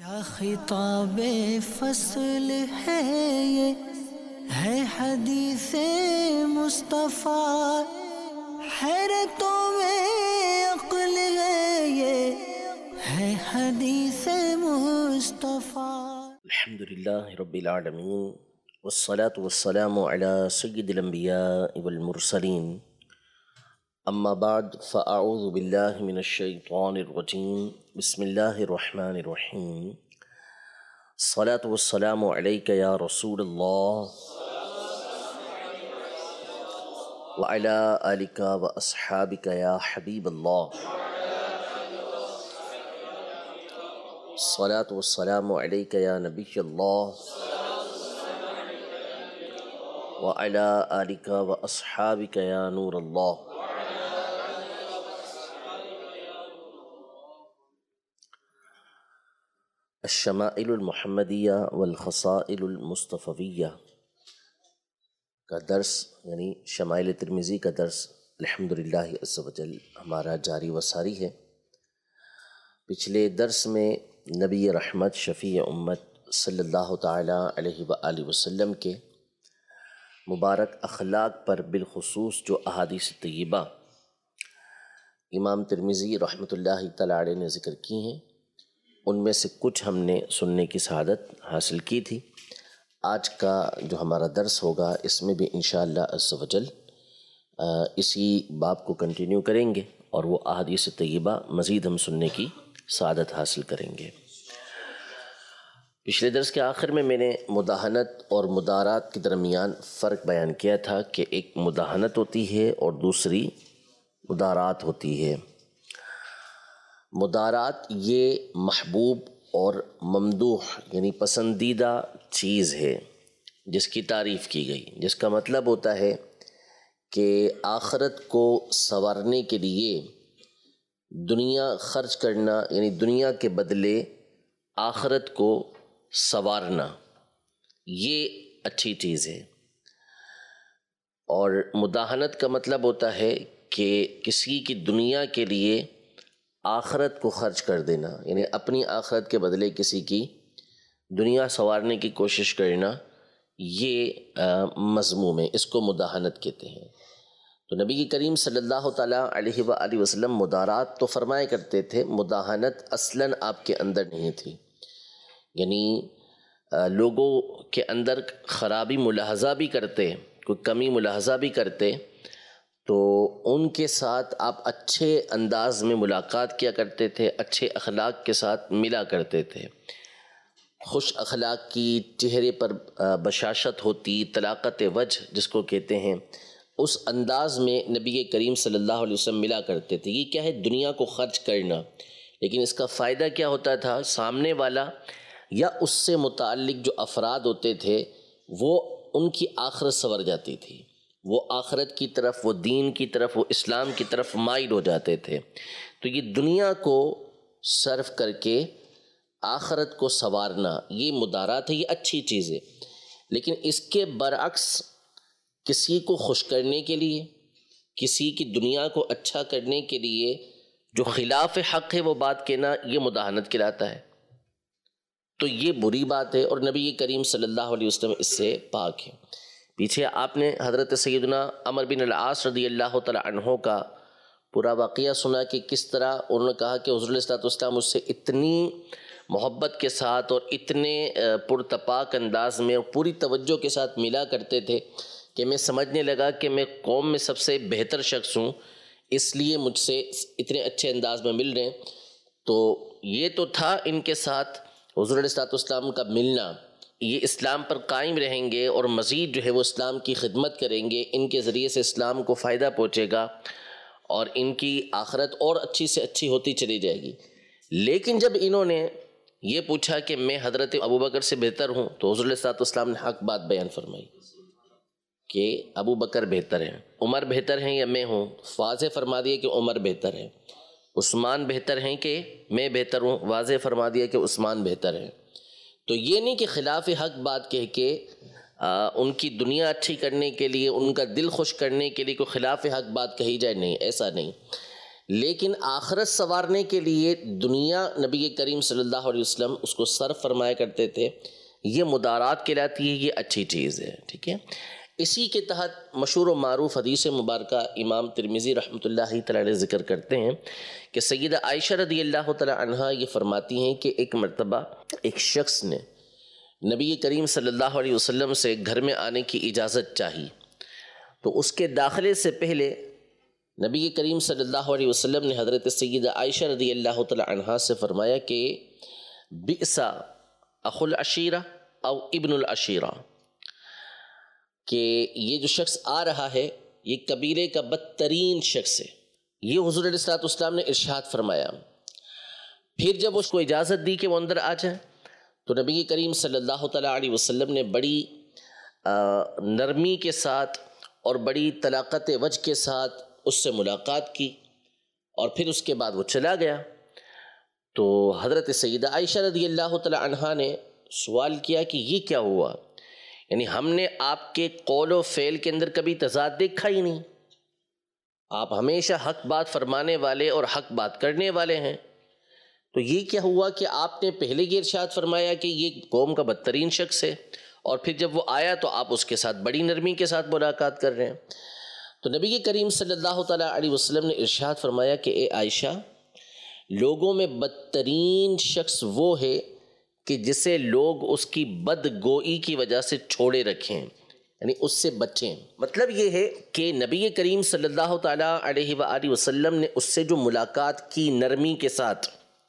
کیا خطاب فصل ہے یہ ہے حدیث مصطفیٰ، حیرتوں میں عقل ہے یہ ہے حدیث مصطفیٰ۔ الحمدللہ رب العالمین والصلاة والسلام علی سید الانبیاء والمرسلین، اما بعد فاعوذ باللہ من الشیطان الرجیم، بسم اللہ الرحمن الرحیم۔ الصلاة والسلام علیک یا رسول اللہ وعلی آلک واصحابک یا حبیب اللہ۔ الصلاة والسلام علیک یا نبی اللہ وعلی آلک واصحابک یا نور اللہ۔ الشمائل المحمدیہ والخصائل المصطفیہ کا درس، یعنی شمائل ترمذی کا درس الحمدللہ عز و جل ہمارا جاری و ساری ہے۔ پچھلے درس میں نبی رحمت شفیع امت صلی اللہ تعالیٰ علیہ وآلہ وسلم کے مبارک اخلاق پر بالخصوص جو احادیث طیبہ امام ترمذی رحمۃ اللہ تعالیٰ علیہ نے ذکر کی ہیں، ان میں سے کچھ ہم نے سننے کی سعادت حاصل کی تھی۔ آج کا جو ہمارا درس ہوگا اس میں بھی انشاءاللہ عز و جل اسی باب کو کنٹینیو کریں گے اور وہ احادیث طیبہ مزید ہم سننے کی سعادت حاصل کریں گے۔ پچھلے درس کے آخر میں نے مداہنت اور مدارات کے درمیان فرق بیان کیا تھا کہ ایک مداہنت ہوتی ہے اور دوسری مدارات ہوتی ہے۔ مدارات یہ محبوب اور ممدوح یعنی پسندیدہ چیز ہے جس کی تعریف کی گئی، جس کا مطلب ہوتا ہے کہ آخرت کو سنوارنے کے لیے دنیا خرچ کرنا، یعنی دنیا کے بدلے آخرت کو سنوارنا، یہ اچھی چیز ہے۔ اور مداہنت کا مطلب ہوتا ہے کہ کسی کی دنیا کے لیے آخرت کو خرچ کر دینا، یعنی اپنی آخرت کے بدلے کسی کی دنیا سنوارنے کی کوشش کرنا، یہ مذموم ہے، اس کو مداہنت کہتے ہیں۔ تو نبی کریم صلی اللہ تعالیٰ علیہ وآلہ وسلم مدارات تو فرمایا کرتے تھے، مداہنت اصلاً آپ کے اندر نہیں تھی، یعنی لوگوں کے اندر خرابی ملاحظہ بھی کرتے، کوئی کمی ملاحظہ بھی کرتے تو ان کے ساتھ آپ اچھے انداز میں ملاقات کیا کرتے تھے، اچھے اخلاق کے ساتھ ملا کرتے تھے۔ خوش اخلاق کی، چہرے پر بشاشت ہوتی، طلاقت وجہ جس کو کہتے ہیں، اس انداز میں نبی کریم صلی اللہ علیہ وسلم ملا کرتے تھے۔ یہ کیا ہے؟ دنیا کو خرچ کرنا، لیکن اس کا فائدہ کیا ہوتا تھا؟ سامنے والا یا اس سے متعلق جو افراد ہوتے تھے وہ ان کی آخرت سنور جاتی تھی، وہ آخرت کی طرف، وہ دین کی طرف، وہ اسلام کی طرف مائل ہو جاتے تھے۔ تو یہ دنیا کو صرف کر کے آخرت کو سنوارنا، یہ مدارات ہے، یہ اچھی چیز ہے۔ لیکن اس کے برعکس کسی کو خوش کرنے کے لیے، کسی کی دنیا کو اچھا کرنے کے لیے جو خلاف حق ہے وہ بات کہنا، یہ مداہنت کہلاتا ہے۔ تو یہ بری بات ہے اور نبی کریم صلی اللہ علیہ وسلم اس سے پاک ہے۔ پیچھے آپ نے حضرت سیدنا عمرو بن العاص رضی اللہ تعالی عنہ کا پورا واقعہ سنا کہ کس طرح انہوں نے کہا کہ حضور علیہ الصلوۃ والسلام اس سے اتنی محبت کے ساتھ اور اتنے پرتپاک انداز میں اور پوری توجہ کے ساتھ ملا کرتے تھے کہ میں سمجھنے لگا کہ میں قوم میں سب سے بہتر شخص ہوں، اس لیے مجھ سے اتنے اچھے انداز میں مل رہے ہیں۔ تو یہ تو تھا ان کے ساتھ حضور علیہ الصلوۃ والسلام کا ملنا، یہ اسلام پر قائم رہیں گے اور مزید جو ہے وہ اسلام کی خدمت کریں گے، ان کے ذریعے سے اسلام کو فائدہ پہنچے گا اور ان کی آخرت اور اچھی سے اچھی ہوتی چلی جائے گی۔ لیکن جب انہوں نے یہ پوچھا کہ میں حضرت ابوبکر سے بہتر ہوں، تو حضور علیہ الصلوۃ والسلام نے حق بات بیان فرمائی کہ ابوبکر بہتر ہیں، عمر بہتر ہیں یا میں ہوں؟ واضح فرما دیا کہ عمر بہتر ہے۔ عثمان بہتر ہیں کہ میں بہتر ہوں؟ واضح فرما دیا کہ عثمان بہتر ہیں۔ تو یہ نہیں کہ خلاف حق بات کہہ کے ان کی دنیا اچھی کرنے کے لیے، ان کا دل خوش کرنے کے لیے کوئی خلاف حق بات کہی جائے، نہیں، ایسا نہیں۔ لیکن آخرت سنوارنے کے لیے دنیا نبی کریم صلی اللہ علیہ وسلم اس کو صرف فرمایا کرتے تھے، یہ مدارات کہلاتی ہے، یہ اچھی چیز ہے، ٹھیک ہے۔ اسی کے تحت مشہور و معروف حدیث مبارکہ امام ترمذی رحمۃ اللہ تعالی علیہ ذکر کرتے ہیں کہ سیدہ عائشہ رضی اللہ تعالی عنہا یہ فرماتی ہیں کہ ایک مرتبہ ایک شخص نے نبی کریم صلی اللہ علیہ وسلم سے گھر میں آنے کی اجازت چاہی، تو اس کے داخلے سے پہلے نبی کریم صلی اللہ علیہ وسلم نے حضرت سیدہ عائشہ رضی اللہ تعالی عنہا سے فرمایا کہ بئس اخو العشیرہ او ابن العشیرہ، کہ یہ جو شخص آ رہا ہے یہ قبیلے کا بدترین شخص ہے۔ یہ حضور علیہ الصلوۃ والسلام نے ارشاد فرمایا۔ پھر جب اس کو اجازت دی کہ وہ اندر آ جائے تو نبی کریم صلی اللہ تعالیٰ علیہ وسلم نے بڑی نرمی کے ساتھ اور بڑی طلاقت وجہ کے ساتھ اس سے ملاقات کی، اور پھر اس کے بعد وہ چلا گیا۔ تو حضرت سیدہ عائشہ رضی اللہ تعالی عنہا نے سوال کیا کہ یہ کیا ہوا، یعنی ہم نے آپ کے قول و فعل کے اندر کبھی تضاد دیکھا ہی نہیں، آپ ہمیشہ حق بات فرمانے والے اور حق بات کرنے والے ہیں، تو یہ کیا ہوا کہ آپ نے پہلے یہ ارشاد فرمایا کہ یہ قوم کا بدترین شخص ہے، اور پھر جب وہ آیا تو آپ اس کے ساتھ بڑی نرمی کے ساتھ ملاقات کر رہے ہیں۔ تو نبی کریم صلی اللہ تعالیٰ علیہ وسلم نے ارشاد فرمایا کہ اے عائشہ، لوگوں میں بدترین شخص وہ ہے کہ جسے لوگ اس کی بدگوئی کی وجہ سے چھوڑے رکھیں، یعنی اس سے بچیں۔ مطلب یہ ہے کہ نبی کریم صلی اللہ تعالیٰ علیہ وآلہ وسلم نے اس سے جو ملاقات کی نرمی کے ساتھ،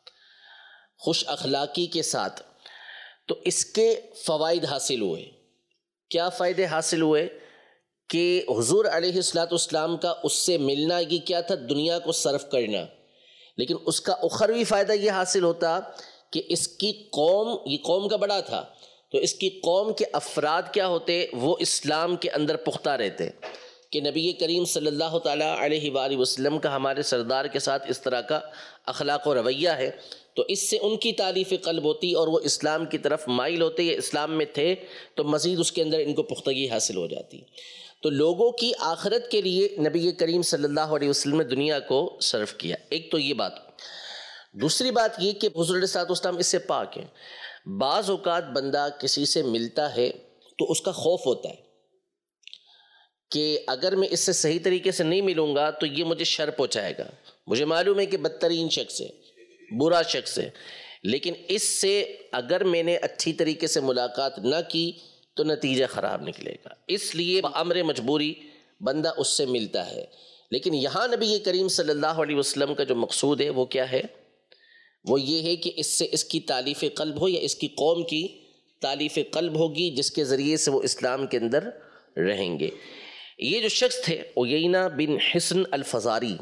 خوش اخلاقی کے ساتھ، تو اس کے فوائد حاصل ہوئے۔ کیا فائدے حاصل ہوئے؟ کہ حضور علیہ السلام کا اس سے ملنا یہ کیا تھا؟ دنیا کو صرف کرنا، لیکن اس کا اخروی فائدہ یہ حاصل ہوتا کہ اس کی قوم، یہ قوم کا بڑا تھا، تو اس کی قوم کے افراد کیا ہوتے؟ وہ اسلام کے اندر پختہ رہتے کہ نبی کریم صلی اللہ تعالیٰ علیہ وآلہ وسلم کا ہمارے سردار کے ساتھ اس طرح کا اخلاق و رویہ ہے، تو اس سے ان کی تالیف قلب ہوتی اور وہ اسلام کی طرف مائل ہوتے، یا اسلام میں تھے تو مزید اس کے اندر ان کو پختگی حاصل ہو جاتی۔ تو لوگوں کی آخرت کے لیے نبی کریم صلی اللہ علیہ وسلم نے دنیا کو صرف کیا، ایک تو یہ بات۔ دوسری بات یہ کہ حضور علیہ السلام اس سے پاک ہیں۔ بعض اوقات بندہ کسی سے ملتا ہے تو اس کا خوف ہوتا ہے کہ اگر میں اس سے صحیح طریقے سے نہیں ملوں گا تو یہ مجھے شر پہنچائے گا، مجھے معلوم ہے کہ بدترین شخص ہے، برا شخص ہے، لیکن اس سے اگر میں نے اچھی طریقے سے ملاقات نہ کی تو نتیجہ خراب نکلے گا، اس لیے بامر مجبوری بندہ اس سے ملتا ہے۔ لیکن یہاں نبی کریم صلی اللہ علیہ وسلم کا جو مقصود ہے وہ کیا ہے؟ وہ یہ ہے کہ اس سے اس کی تالیف قلب ہو، یا اس کی قوم کی تالیف قلب ہوگی جس کے ذریعے سے وہ اسلام کے اندر رہیں گے۔ یہ جو شخص تھے عیینہ بن حصن الفزاری،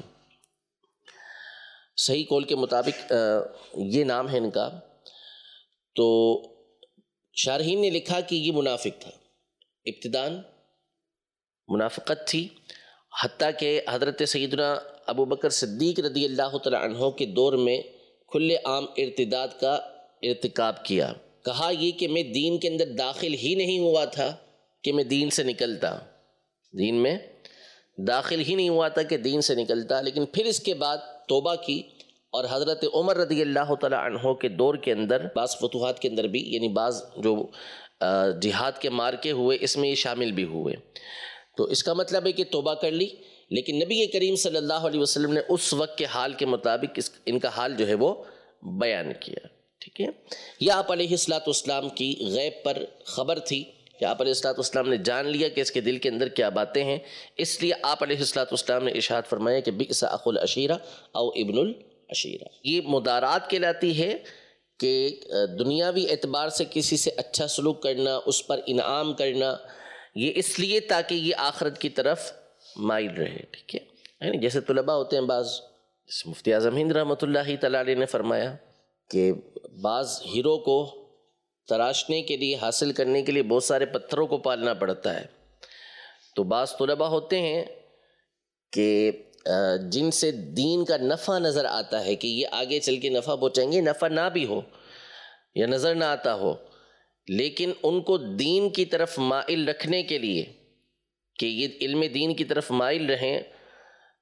صحیح قول کے مطابق یہ نام ہے ان کا، تو شارحین نے لکھا کہ یہ منافق تھا، ابتداً منافقت تھی، حتیٰ کہ حضرت سیدنا ابو بکر صدیق رضی اللہ تعالی عنہ کے دور میں کھلے عام ارتداد کا ارتکاب کیا۔ کہا یہ کہ میں دین کے اندر داخل ہی نہیں ہوا تھا کہ میں دین سے نکلتا، دین میں داخل ہی نہیں ہوا تھا کہ دین سے نکلتا، لیکن پھر اس کے بعد توبہ کی، اور حضرت عمر رضی اللہ تعالی عنہ کے دور کے اندر بعض فتوحات کے اندر بھی، یعنی بعض جو جہاد کے مارکے ہوئے اس میں یہ شامل بھی ہوئے، تو اس کا مطلب ہے کہ توبہ کر لی، لیکن نبی کریم صلی اللہ علیہ وسلم نے اس وقت کے حال کے مطابق ان کا حال جو ہے وہ بیان کیا، ٹھیک ہے۔ یہ آپ علیہ السلام کی غیب پر خبر تھی کہ آپ علیہ السلام نے جان لیا کہ اس کے دل کے اندر کیا باتیں ہیں، اس لیے آپ علیہ السلام نے ارشاد فرمایا کہ بئس اخو العشیرہ او ابن العشیرہ۔ یہ مدارات کہلاتی ہے کہ دنیاوی اعتبار سے کسی سے اچھا سلوک کرنا، اس پر انعام کرنا، یہ اس لیے تاکہ یہ آخرت کی طرف مائل رہے، ٹھیک ہے۔ یعنی جیسے طلباء ہوتے ہیں بعض، جیسے مفتی اعظم ہند رحمۃ اللہ تعالی علیہ نے فرمایا کہ بعض ہیرو کو تراشنے کے لیے، حاصل کرنے کے لیے بہت سارے پتھروں کو پالنا پڑتا ہے، تو بعض طلباء ہوتے ہیں کہ جن سے دین کا نفع نظر آتا ہے کہ یہ آگے چل کے نفع پہنچائیں گے، نفع نہ بھی ہو یا نظر نہ آتا ہو، لیکن ان کو دین کی طرف مائل رکھنے کے لیے کہ یہ علم دین کی طرف مائل رہیں،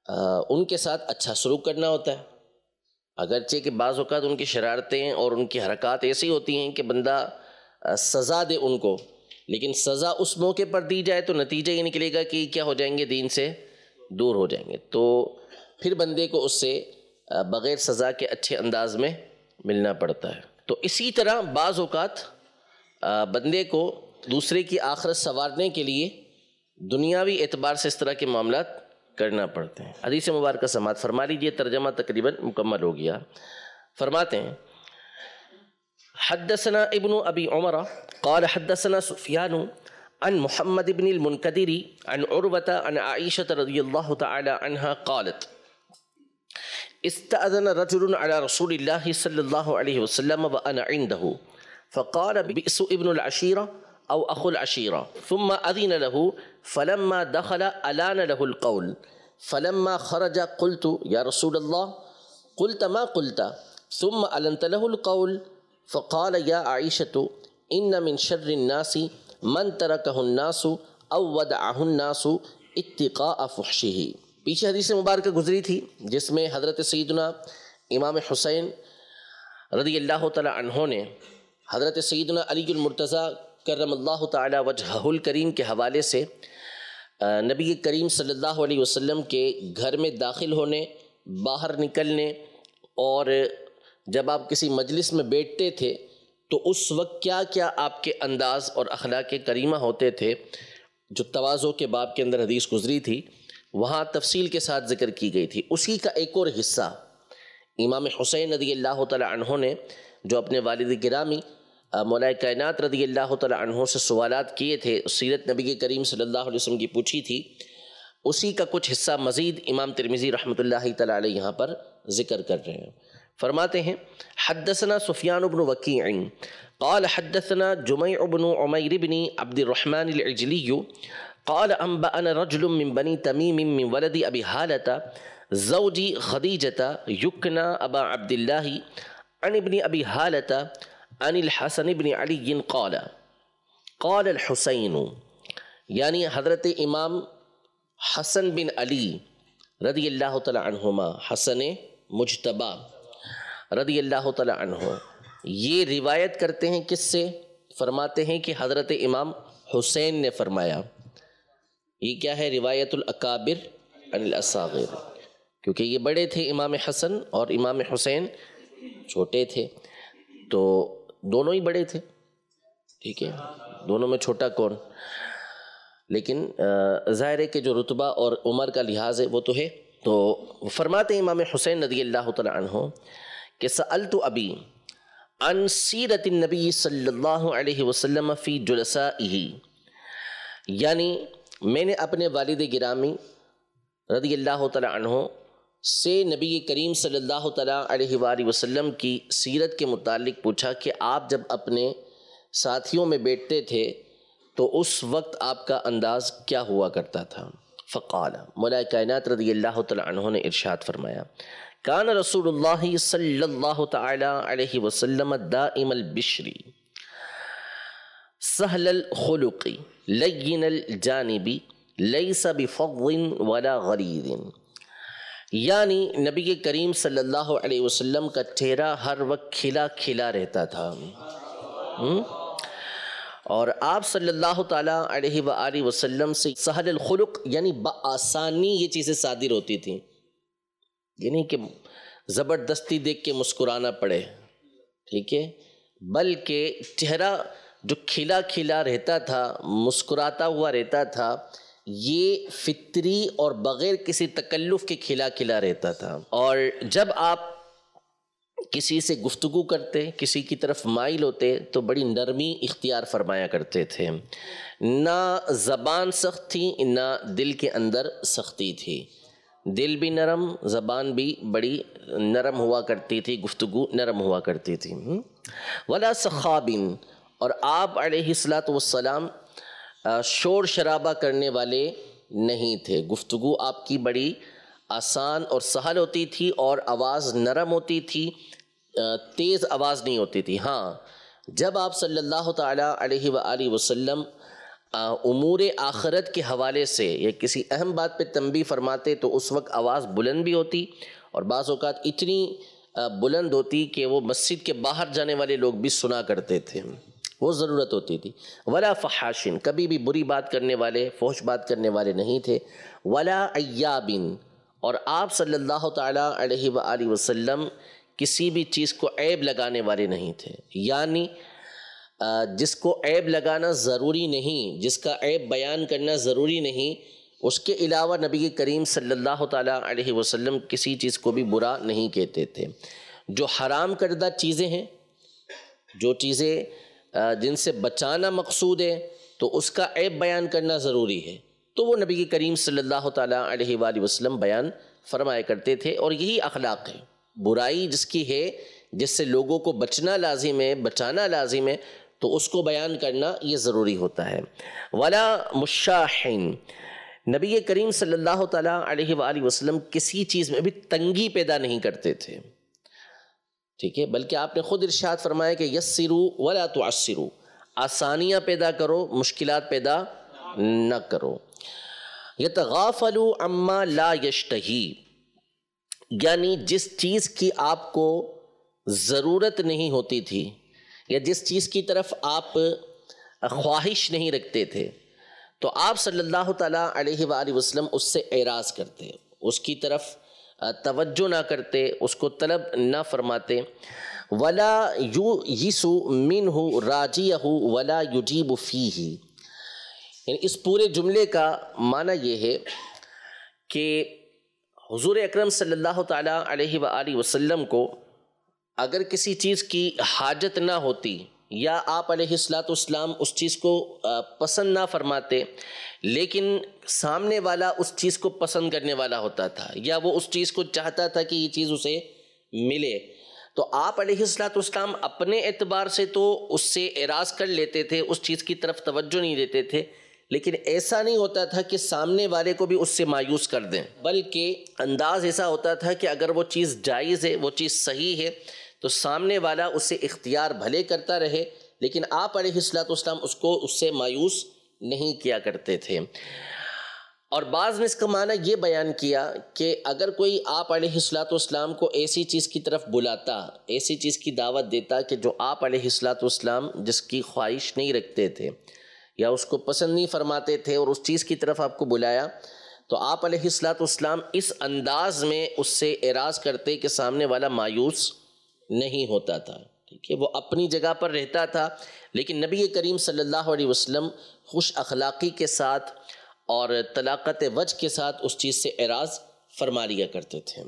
ان کے ساتھ اچھا سلوک کرنا ہوتا ہے، اگرچہ کہ بعض اوقات ان کی شرارتیں اور ان کی حرکات ایسی ہوتی ہیں کہ بندہ سزا دے ان کو، لیکن سزا اس موقع پر دی جائے تو نتیجہ یہ نکلے گا کہ کیا ہو جائیں گے، دین سے دور ہو جائیں گے، تو پھر بندے کو اس سے بغیر سزا کے اچھے انداز میں ملنا پڑتا ہے۔ تو اسی طرح بعض اوقات بندے کو دوسرے کی آخرت سنوارنے کے لیے دنیاوی اعتبار سے اس طرح کے معاملات کرنا پڑتے ہیں۔ حدیث مبارکہ سماعت فرما لیجیے، ترجمہ تقریباً مکمل ہو گیا۔ فرماتے ہیں حدثنا ابن ابی عمر قال حدثنا سفیان عن محمد بن المنکدر عن عروة عن عائشة رضی اللہ تعالی عنہا قالت استأذن رجل على رسول الله صلى الله عليه وسلم وأنا عنده فقال بئس ابن العشيرة أو أخو العشيرة ثم أذن له فلما دخل ألان له القول فلما خرج قلت يا رسول الله قلت ما قلت ثم ألنت له القول فقال يا عائشة إن من شر الناس من تركه الناس أو ودعه الناس اتقاء فحشه۔ پیچھے حدیث مبارکہ گزری تھی جس میں حضرت سیدنا امام حسین رضی اللہ تعالی عنہ نے حضرت سیدنا علی المرتضیٰ کرم اللہ تعالی وجہہ الکریم کے حوالے سے نبی کریم صلی اللہ علیہ وسلم کے گھر میں داخل ہونے، باہر نکلنے، اور جب آپ کسی مجلس میں بیٹھتے تھے تو اس وقت کیا کیا آپ کے انداز اور اخلاق کریمہ ہوتے تھے، جو تواضع کے باب کے اندر حدیث گزری تھی وہاں تفصیل کے ساتھ ذکر کی گئی تھی۔ اسی کا ایک اور حصہ امام حسین رضی اللہ تعالی عنہ نے جو اپنے والد گرامی مولا کائنات رضی اللہ تعالی عنہ سے سوالات کیے تھے، سیرت نبی کریم صلی اللہ علیہ وسلم کی پوچھی تھی، اسی کا کچھ حصہ مزید امام ترمذی رحمۃ اللہ تعالی علیہ یہاں پر ذکر کر رہے ہیں۔ فرماتے ہیں حدثنا سفیان بن وکیع قال حدثنا جمیع بن عمیر بن عبد الرحمن العجلی قال انبأنا رجل من بني تميم من ولد ابي هالة زوج خديجة يكنى ابا عبد الله عن ابن ابي هالة عن الحسن بن علي قال قال الحسين، یعنی حضرت امام حسن بن علی رضی اللہ تعالی عنہما، حسن مجتبی رضی اللہ تعالی عنہ، یہ روایت کرتے ہیں کس سے؟ فرماتے ہیں کہ حضرت امام حسین نے فرمایا۔ یہ کیا ہے؟ روایت الاکابر عن الاصاغر، کیونکہ یہ بڑے تھے امام حسن اور امام حسین چھوٹے تھے، تو دونوں ہی بڑے تھے، ٹھیک ہے، دونوں میں چھوٹا کون؟ لیکن ظاہر ہے کہ جو رتبہ اور عمر کا لحاظ ہے وہ تو ہے۔ تو فرماتے ہیں امام حسین رضی اللہ تعالی عنہ کہ سألت ابی عن سیرت النبی صلی اللہ علیہ وسلم فی جلسائہ، یعنی میں نے اپنے والد گرامی رضی اللہ تعالی عنہ سے نبی کریم صلی اللہ تعالی علیہ وآلہ وسلم کی سیرت کے متعلق پوچھا کہ آپ جب اپنے ساتھیوں میں بیٹھتے تھے تو اس وقت آپ کا انداز کیا ہوا کرتا تھا؟ فقال، مولا کائنات رضی اللہ تعالی عنہ نے ارشاد فرمایا، کان رسول اللہ صلی اللہ تعالی علیہ وسلم دائم البشری سہل الخلق لین الجانب لیس بفظ ولا غلیظ، یعنی نبی کریم صلی اللہ علیہ وسلم کا چہرہ ہر وقت کھلا کھلا رہتا تھا، اور آپ صلی اللہ تعالی علیہ وآلہ وسلم سے سہل الخلق یعنی بآسانی یہ چیزیں صادر ہوتی تھیں، یعنی کہ زبردستی دیکھ کے مسکرانا پڑے، ٹھیک ہے، بلکہ چہرہ جو کھلا کھلا رہتا تھا، مسکراتا ہوا رہتا تھا، یہ فطری اور بغیر کسی تکلف کے کھلا کھلا رہتا تھا۔ اور جب آپ کسی سے گفتگو کرتے، کسی کی طرف مائل ہوتے تو بڑی نرمی اختیار فرمایا کرتے تھے، نہ زبان سخت تھی نہ دل کے اندر سختی تھی، دل بھی نرم، زبان بھی بڑی نرم ہوا کرتی تھی، گفتگو نرم ہوا کرتی تھی۔ ولا سخابن، اور آپ علیہ الصلاۃ والسلام شور شرابہ کرنے والے نہیں تھے، گفتگو آپ کی بڑی آسان اور سہل ہوتی تھی اور آواز نرم ہوتی تھی، تیز آواز نہیں ہوتی تھی۔ ہاں، جب آپ صلی اللہ تعالی علیہ وآلہ وسلم امور آخرت کے حوالے سے یا کسی اہم بات پہ تنبیہ فرماتے تو اس وقت آواز بلند بھی ہوتی، اور بعض اوقات اتنی بلند ہوتی کہ وہ مسجد کے باہر جانے والے لوگ بھی سنا کرتے تھے، وہ ضرورت ہوتی تھی۔ ولا فحاشن، کبھی بھی بری بات کرنے والے، فحش بات کرنے والے نہیں تھے۔ ولا عیابن، اور آپ صلی اللہ تعالیٰ علیہ وآلہ وسلم کسی بھی چیز کو عیب لگانے والے نہیں تھے، یعنی جس کو عیب لگانا ضروری نہیں، جس کا عیب بیان کرنا ضروری نہیں، اس کے علاوہ نبی کریم صلی اللہ تعالیٰ علیہ وسلم کسی چیز کو بھی برا نہیں کہتے تھے۔ جو حرام کردہ چیزیں ہیں، جو چیزیں جن سے بچانا مقصود ہے، تو اس کا عیب بیان کرنا ضروری ہے، تو وہ نبی کریم صلی اللہ تعالیٰ علیہ وآلہ وسلم بیان فرمایا کرتے تھے، اور یہی اخلاق ہے۔ برائی جس کی ہے، جس سے لوگوں کو بچنا لازم ہے، بچانا لازم ہے، تو اس کو بیان کرنا یہ ضروری ہوتا ہے۔ ولا مشاحن، نبی کریم صلی اللہ تعالیٰ علیہ وآلہ وسلم کسی چیز میں بھی تنگی پیدا نہیں کرتے تھے، ٹھیک ہے، بلکہ آپ نے خود ارشاد فرمایا کہ یسروا ولا تعسروا، آسانیاں پیدا کرو، مشکلات پیدا نہ کرو۔ یتغافلوا عما لا یشتہی، یعنی جس چیز کی آپ کو ضرورت نہیں ہوتی تھی یا جس چیز کی طرف آپ خواہش نہیں رکھتے تھے، تو آپ صلی اللہ تعالیٰ علیہ وآلہ وسلم اس سے اعراض کرتے، اس کی طرف توجہ نہ کرتے، اس کو طلب نہ فرماتے۔ ولا یئس منہ راجیہ ولا یجیب فیہ، یعنی اس پورے جملے کا معنی یہ ہے کہ حضور اکرم صلی اللہ تعالیٰ علیہ وآلہ وسلم کو اگر کسی چیز کی حاجت نہ ہوتی یا آپ علیہ السلام اس چیز کو پسند نہ فرماتے، لیکن سامنے والا اس چیز کو پسند کرنے والا ہوتا تھا یا وہ اس چیز کو چاہتا تھا کہ یہ چیز اسے ملے، تو آپ علیہ السلام اپنے اعتبار سے تو اس سے اعراض کر لیتے تھے، اس چیز کی طرف توجہ نہیں دیتے تھے، لیکن ایسا نہیں ہوتا تھا کہ سامنے والے کو بھی اس سے مایوس کر دیں، بلکہ انداز ایسا ہوتا تھا کہ اگر وہ چیز جائز ہے، وہ چیز صحیح ہے، تو سامنے والا اسے اختیار بھلے کرتا رہے، لیکن آپ علیہ السلام اس سے مایوس نہیں کیا کرتے تھے۔ اور بعض نے اس کا معنی یہ بیان کیا کہ اگر کوئی آپ علیہ السلام کو ایسی چیز کی طرف بلاتا، ایسی چیز کی دعوت دیتا کہ جو آپ علیہ السلام جس کی خواہش نہیں رکھتے تھے یا اس کو پسند نہیں فرماتے تھے، اور اس چیز کی طرف آپ کو بلایا، تو آپ علیہ السلام اس انداز میں اس سے اعراض کرتے کہ سامنے والا مایوس نہیں ہوتا تھا، ٹھیک ہے، وہ اپنی جگہ پر رہتا تھا، لیکن نبی کریم صلی اللہ علیہ وسلم خوش اخلاقی کے ساتھ اور طلاقت وجہ کے ساتھ اس چیز سے اعراض فرما لیا کرتے تھے۔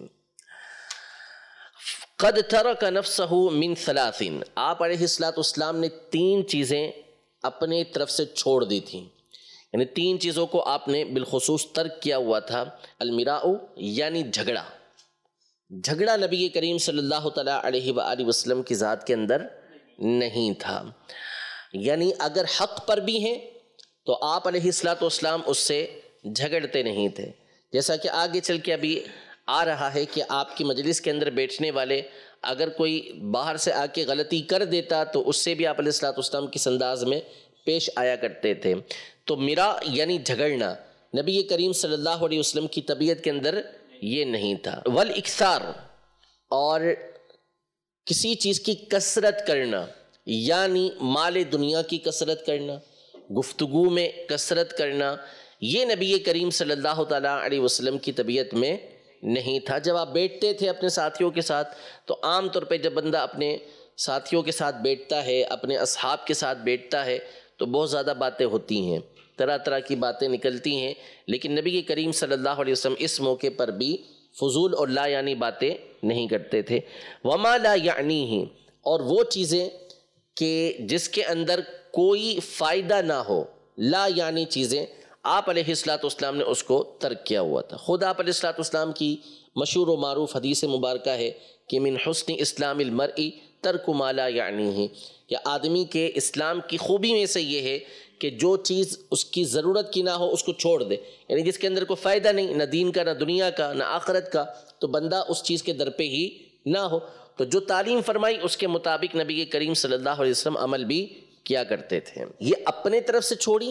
قد ترک نفسہ من ثلاث، آپ علیہ السلام نے 3 چیزیں اپنے طرف سے چھوڑ دی تھیں، یعنی 3 چیزوں کو آپ نے بالخصوص ترک کیا ہوا تھا۔ المراء، یعنی جھگڑا نبی کریم صلی اللہ تعالیٰ علیہ وآلہ وسلم کی ذات کے اندر نہیں تھا، یعنی اگر حق پر بھی ہیں تو آپ علیہ السلام اس سے جھگڑتے نہیں تھے، جیسا کہ آگے چل کے ابھی آ رہا ہے کہ آپ کی مجلس کے اندر بیٹھنے والے اگر کوئی باہر سے آ کے غلطی کر دیتا تو اس سے بھی آپ علیہ السلام کس انداز میں پیش آیا کرتے تھے۔ تو میرا یعنی جھگڑنا نبی کریم صلی اللہ علیہ وسلم کی طبیعت کے اندر یہ نہیں تھا۔ والاکثار، اور کسی چیز کی کثرت کرنا، یعنی مال دنیا کی کثرت کرنا، گفتگو میں کثرت کرنا، یہ نبی کریم صلی اللہ تعالیٰ علیہ وسلم کی طبیعت میں نہیں تھا۔ جب آپ بیٹھتے تھے اپنے ساتھیوں کے ساتھ تو عام طور پہ جب بندہ اپنے ساتھیوں کے ساتھ بیٹھتا ہے، اپنے اصحاب کے ساتھ بیٹھتا ہے، تو بہت زیادہ باتیں ہوتی ہیں، طرح طرح کی باتیں نکلتی ہیں، لیکن نبی کریم صلی اللہ علیہ وسلم اس موقع پر بھی فضول اور لا یعنی باتیں نہیں کرتے تھے۔ وما لا یعنیہ، اور وہ چیزیں کہ جس کے اندر کوئی فائدہ نہ ہو، لا یعنی چیزیں آپ علیہ السلام نے اس کو ترک کیا ہوا تھا۔ خود آپ علیہ السلام کی مشہور و معروف حدیث مبارکہ ہے کہ من حسن اسلام المرء ترک ما لا یعنیہ، کہ آدمی کے اسلام کی خوبی میں سے یہ ہے کہ جو چیز اس کی ضرورت کی نہ ہو اس کو چھوڑ دے، یعنی جس کے اندر کوئی فائدہ نہیں، نہ دین کا، نہ دنیا کا، نہ آخرت کا، تو بندہ اس چیز کے در پہ ہی نہ ہو۔ تو جو تعلیم فرمائی اس کے مطابق نبی کریم صلی اللہ علیہ وسلم عمل بھی کیا کرتے تھے۔ یہ اپنے طرف سے چھوڑی،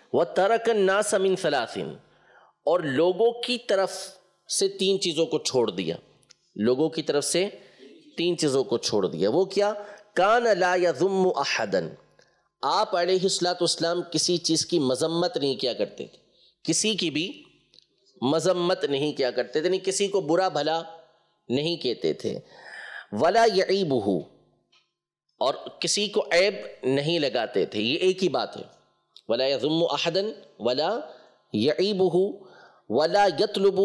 وَتَرَكَ النَّاسَ مِن ثَلَاثٍ، اور لوگوں کی طرف سے 3 چیزوں کو چھوڑ دیا، لوگوں کی طرف سے 3 چیزوں کو چھوڑ دیا۔ وہ کیا؟ كَانَ لَا يَذُمُّ أَحَدًا، آپ علیہ الصلوۃ والسلام کسی چیز کی مذمت نہیں کیا کرتے تھے، کسی کی بھی مذمت نہیں کیا کرتے تھے، یعنی کسی کو برا بھلا نہیں کہتے تھے۔ وَلَا يَعِيبُهُ، اور کسی کو عیب نہیں لگاتے تھے، یہ ایک ہی بات ہے۔ وَلَا يَذُمُّ أَحَدًا وَلَا يَعِيبُهُ وَلَا يَطْلُبُ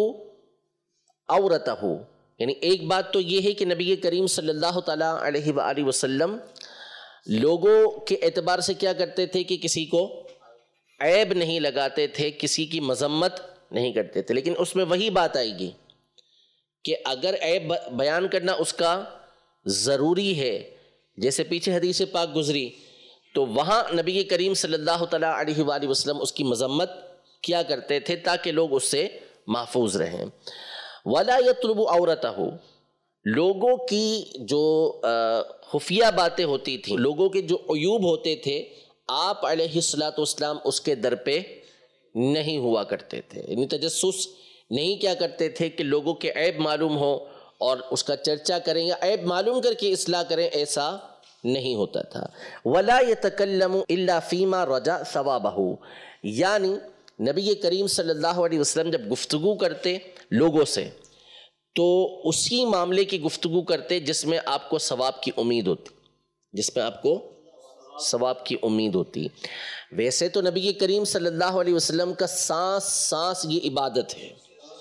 عَوْرَتَهُ، یعنی ایک بات تو یہ ہے کہ نبی کریم صلی اللہ تعالیٰ علیہ وآلہ وسلم لوگوں کے اعتبار سے کیا کرتے تھے کہ کسی کو عیب نہیں لگاتے تھے، کسی کی مذمت نہیں کرتے تھے، لیکن اس میں وہی بات آئے گی کہ اگر عیب بیان کرنا اس کا ضروری ہے، جیسے پیچھے حدیث پاک گزری، تو وہاں نبی کریم صلی اللہ تعالیٰ علیہ وآلہ وسلم اس کی مذمت کیا کرتے تھے تاکہ لوگ اس سے محفوظ رہیں۔ وَلَا يَطْلُبُ عَوْرَتَهُ، لوگوں کی جو خفیہ باتیں ہوتی تھیں، لوگوں کے جو عیوب ہوتے تھے، آپ علیہ الصلوۃ والسلام اس کے در پہ نہیں ہوا کرتے تھے، یعنی تجسس نہیں کیا کرتے تھے کہ لوگوں کے عیب معلوم ہو اور اس کا چرچا کریں یا عیب معلوم کر کے اصلاح کریں، ایسا نہیں ہوتا تھا۔ وَلَا يَتَكَلَّمُ إِلَّا فِي مَا رَجَا ثَوَابَهُ، یعنی نبی کریم صلی اللہ علیہ وسلم جب گفتگو کرتے لوگوں سے تو اسی معاملے کی گفتگو کرتے جس میں آپ کو ثواب کی امید ہوتی، جس میں آپ کو ثواب کی امید ہوتی۔ ویسے تو نبی کریم صلی اللہ علیہ وسلم کا سانس سانس یہ عبادت ہے،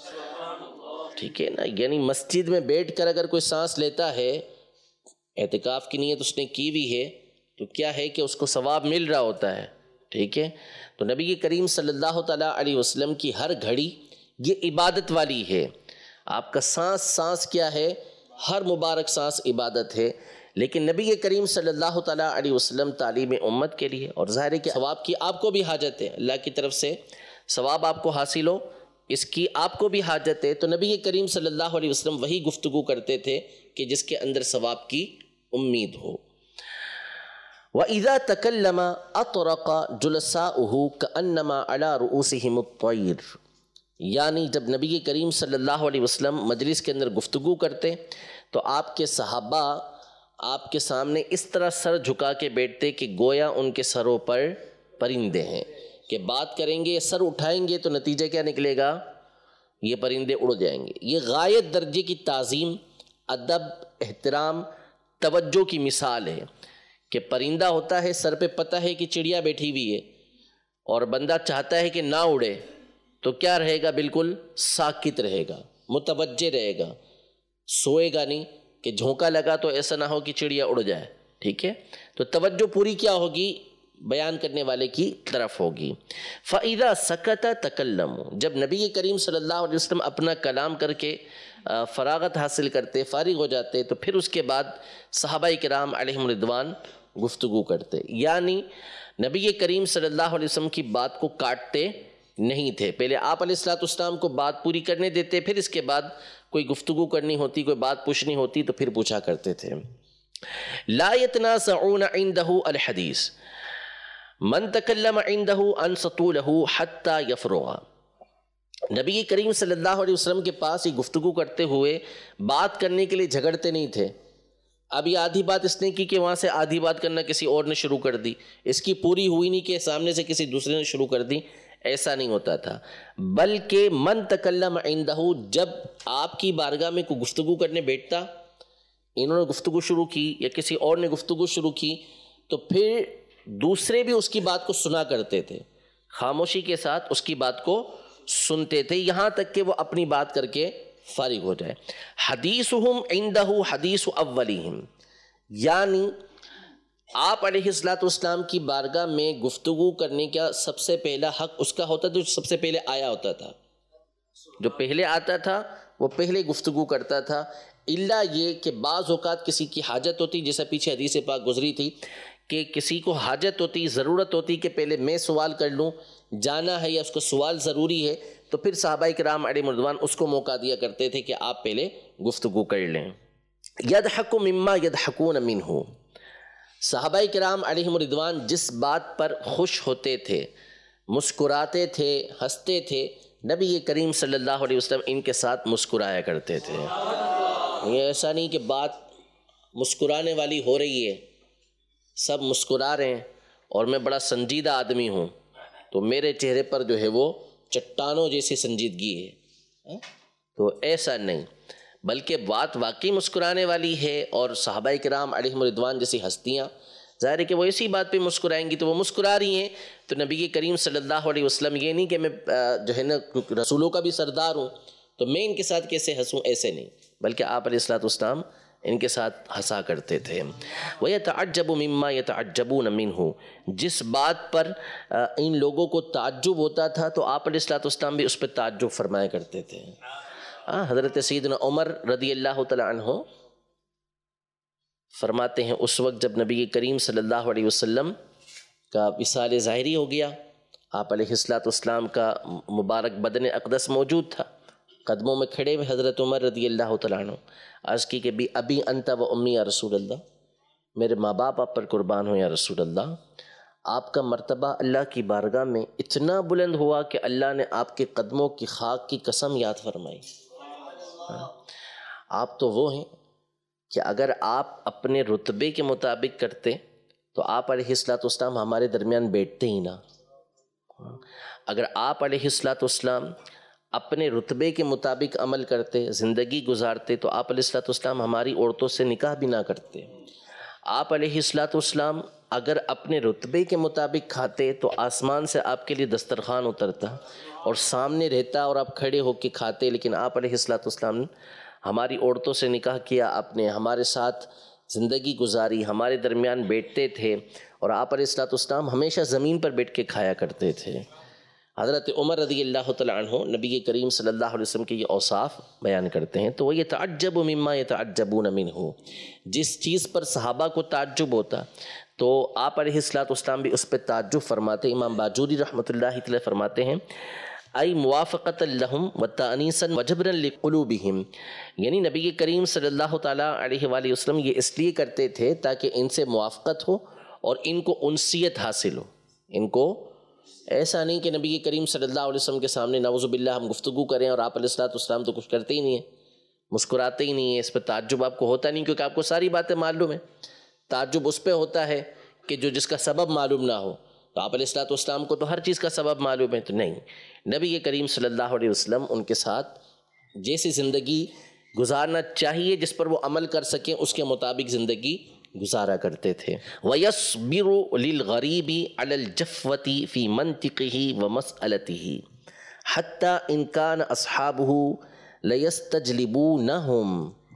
ٹھیک ہے نا، یعنی مسجد میں بیٹھ کر اگر کوئی سانس لیتا ہے، اعتکاف کی نیت اس نے کی بھی ہے، تو کیا ہے کہ اس کو ثواب مل رہا ہوتا ہے، ٹھیک ہے۔ تو نبی کریم صلی اللہ تعالیٰ علیہ وسلم کی ہر گھڑی یہ عبادت والی ہے، آپ کا سانس سانس کیا ہے، ہر مبارک سانس عبادت ہے، لیکن نبی کریم صلی اللہ تعالیٰ علیہ وسلم تعلیم امت کے لیے، اور ظاہر ہے کہ ثواب کی آپ کو بھی حاجت ہے، اللہ کی طرف سے ثواب آپ کو حاصل ہو اس کی آپ کو بھی حاجت ہے، تو نبی کریم صلی اللہ علیہ وسلم وہی گفتگو کرتے تھے کہ جس کے اندر ثواب کی امید ہو۔ وَإِذَا تَكَلَّمَ أَطْرَقَ جُلَسَاؤُهُ كَأَنَّمَا عَلَى رُؤُوسِهِمُ الطَّيْرُ، یعنی جب نبی کریم صلی اللہ علیہ وسلم مجلس کے اندر گفتگو کرتے تو آپ کے صحابہ آپ کے سامنے اس طرح سر جھکا کے بیٹھتے کہ گویا ان کے سروں پر پرندے ہیں، کہ بات کریں گے سر اٹھائیں گے تو نتیجہ کیا نکلے گا، یہ پرندے اڑ جائیں گے۔ یہ غایت درجے کی تعظیم، ادب، احترام، توجہ کی مثال ہے کہ پرندہ ہوتا ہے، سر پہ پتہ ہے کہ چڑیا بیٹھی ہوئی ہے اور بندہ چاہتا ہے کہ نہ اڑے تو کیا رہے گا، بالکل ساکت رہے گا، متوجہ رہے گا، سوئے گا نہیں کہ جھونکا لگا تو ایسا نہ ہو کہ چڑیا اڑ جائے، ٹھیک ہے۔ تو توجہ پوری کیا ہوگی، بیان کرنے والے کی طرف ہوگی۔ فَإِذَا سَكَتَ تَكَلَّمُوا، جب نبی کریم صلی اللہ علیہ وسلم اپنا کلام کر کے فراغت حاصل کرتے، فارغ ہو جاتے، تو پھر اس کے بعد صحابہ کرام علیہم رضوان گفتگو کرتے، یعنی نبی کریم صلی اللہ علیہ وسلم کی بات کو کاٹتے نہیں تھے، پہلے آپ علیہ الصلوۃ والسلام کو بات پوری کرنے دیتے، پھر اس کے بعد کوئی گفتگو کرنی ہوتی، کوئی بات پوچھنی ہوتی تو پھر پوچھا کرتے تھے۔ لا يتنازعون عنده الحديث من تکلم عنده انصتوا له حتى يفرغ، نبی کریم صلی اللہ علیہ وسلم کے پاس یہ گفتگو کرتے ہوئے بات کرنے کے لیے جھگڑتے نہیں تھے۔ اب یہ آدھی بات اس نے کی کہ وہاں سے آدھی بات کرنا کسی اور نے شروع کر دی، اس کی پوری ہوئی نہیں کہ سامنے سے کسی دوسرے نے شروع کر دی، ایسا نہیں ہوتا تھا، بلکہ من تکلم عنده، جب آپ کی بارگاہ میں کوئی گفتگو کرنے بیٹھتا، انہوں نے گفتگو شروع کی یا کسی اور نے گفتگو شروع کی، تو پھر دوسرے بھی اس کی بات کو سنا کرتے تھے، خاموشی کے ساتھ اس کی بات کو سنتے تھے یہاں تک کہ وہ اپنی بات کر کے فارغ ہو جائے۔ حدیثہم عندہ حدیث اولہم، یعنی آپ علیہ الصلوۃ والسلام کی بارگاہ میں گفتگو کرنے کا سب سے پہلا حق اس کا ہوتا تھا جو سب سے پہلے آیا ہوتا تھا، جو پہلے آتا تھا وہ پہلے گفتگو کرتا تھا، الا یہ کہ بعض اوقات کسی کی حاجت ہوتی، جیسا پیچھے حدیث پاک گزری تھی کہ کسی کو حاجت ہوتی، ضرورت ہوتی کہ پہلے میں سوال کر لوں، جانا ہے یا اس کو سوال ضروری ہے، تو پھر صحابہ کرام علیہم رضوان اس کو موقع دیا کرتے تھے کہ آپ پہلے گفتگو کر لیں۔ یضحک مما یضحکون منہ، صحابہ کرام علیہم رضوان جس بات پر خوش ہوتے تھے، مسکراتے تھے، ہنستے تھے، نبی کریم صلی اللہ علیہ وسلم ان کے ساتھ مسکرایا کرتے تھے۔ یہ ایسا نہیں کہ بات مسکرانے والی ہو رہی ہے، سب مسکرا رہے ہیں اور میں بڑا سنجیدہ آدمی ہوں تو میرے چہرے پر جو ہے وہ چٹانوں جیسی سنجیدگی ہے، تو ایسا نہیں، بلکہ بات واقعی مسکرانے والی ہے۔ اور صحابہ کرام علیہم رضوان جیسی ہستیاں ظاہر ہے کہ وہ اسی بات پہ مسکرائیں گی، تو وہ مسکرا رہی ہیں، تو نبی کریم صلی اللہ علیہ وسلم یہ نہیں کہ میں جو ہے نا رسولوں کا بھی سردار ہوں تو میں ان کے ساتھ کیسے ہنسوں، ایسے نہیں، بلکہ آپ علیہ الصلوۃ والسلام ان کے ساتھ ہنسا کرتے تھے۔ وَيَتَعَجَّبُ مِمَّا يَتَعَجَّبُونَ مِنْهُ، جس بات پر ان لوگوں کو تعجب ہوتا تھا تو آپ علیہ الصلوۃ والسلام بھی اس پہ تعجب فرمایا کرتے تھے۔ حضرت سیدنا عمر رضی اللہ تعالی عنہ فرماتے ہیں اس وقت جب نبی کریم صلی اللہ علیہ وسلم کا وصال ظاہری ہو گیا، آپ علیہ الصلوۃ والسلام کا مبارک بدن اقدس موجود تھا، قدموں میں کھڑے ہوئے حضرت عمر رضی اللہ تعالیٰ عنہ عرض کی کہ بھی ابی انت و امی یا رسول اللہ، میرے ماں باپ آپ پر قربان ہوں یا رسول اللہ، آپ کا مرتبہ اللہ کی بارگاہ میں اتنا بلند ہوا کہ اللہ نے آپ کے قدموں کی خاک کی قسم یاد فرمائی۔ آپ تو وہ ہیں کہ اگر آپ اپنے رتبے کے مطابق کرتے تو آپ علیہ الصلوۃ والسلام ہمارے درمیان بیٹھتے ہی نہ، اگر آپ علیہ الصلوۃ والسلام اپنے رتبے کے مطابق عمل کرتے، زندگی گزارتے، تو آپ علیہ الصلوۃ والسلام ہماری عورتوں سے نکاح بھی نہ کرتے، آپ علیہ الصلوۃ والسلام اگر اپنے رتبے کے مطابق کھاتے تو آسمان سے آپ کے لیے دسترخوان اترتا اور سامنے رہتا اور آپ کھڑے ہو کے کھاتے، لیکن آپ علیہ الصلوۃ والسلام نے ہماری عورتوں سے نکاح کیا، آپ نے ہمارے ساتھ زندگی گزاری، ہمارے درمیان بیٹھتے تھے، اور آپ علیہ الصلوۃ والسلام ہمیشہ زمین پر بیٹھ کے کھایا کرتے تھے۔ حضرت عمر رضی اللہ تعالیٰ عنہ نبی کریم صلی اللہ علیہ وسلم کے یہ اوصاف بیان کرتے ہیں، تو وہ یتعجب مما یتعجبون منہ، جس چیز پر صحابہ کو تعجب ہوتا تو آپ علیہ الصلوۃ والسلام بھی اس پہ تعجب فرماتے۔ امام باجوری رحمۃ اللہ تعالیٰ فرماتے ہیں ای موافقۃ لہم وتانیسا وجبرا لقلوبہم، یعنی نبی کریم صلی اللہ تعالیٰ علیہ وآلہ وسلم یہ اس لیے کرتے تھے تاکہ ان سے موافقت ہو اور ان کو انسیت حاصل ہو، ان کو ایسا نہیں کہ نبی کریم صلی اللہ علیہ وسلم کے سامنے نعوذ باللہ ہم گفتگو کریں اور آپ علیہ الصلوۃ والسلام تو کچھ کرتے ہی نہیں ہیں، مسکراتے ہی نہیں ہیں، اس پہ تعجب آپ کو ہوتا نہیں کیونکہ آپ کو ساری باتیں معلوم ہیں، تعجب اس پہ ہوتا ہے کہ جو جس کا سبب معلوم نہ ہو، تو آپ علیہ الصلوۃ والسلام کو تو ہر چیز کا سبب معلوم ہے، تو نہیں، نبی کریم صلی اللہ علیہ وسلم ان کے ساتھ جیسی زندگی گزارنا چاہیے جس پر وہ عمل کر سکیں اس کے مطابق زندگی گزارا کرتے تھے۔ وَيَصْبِرُ لِلْغَرِيبِ عَلَى الْجَفْوَةِ فِي مَنْطِقِهِ وَمَسْأَلَتِهِ حَتَّى إِنْ كَانَ أَصْحَابُهُ لَيَسْتَجْلِبُونَهُمْ،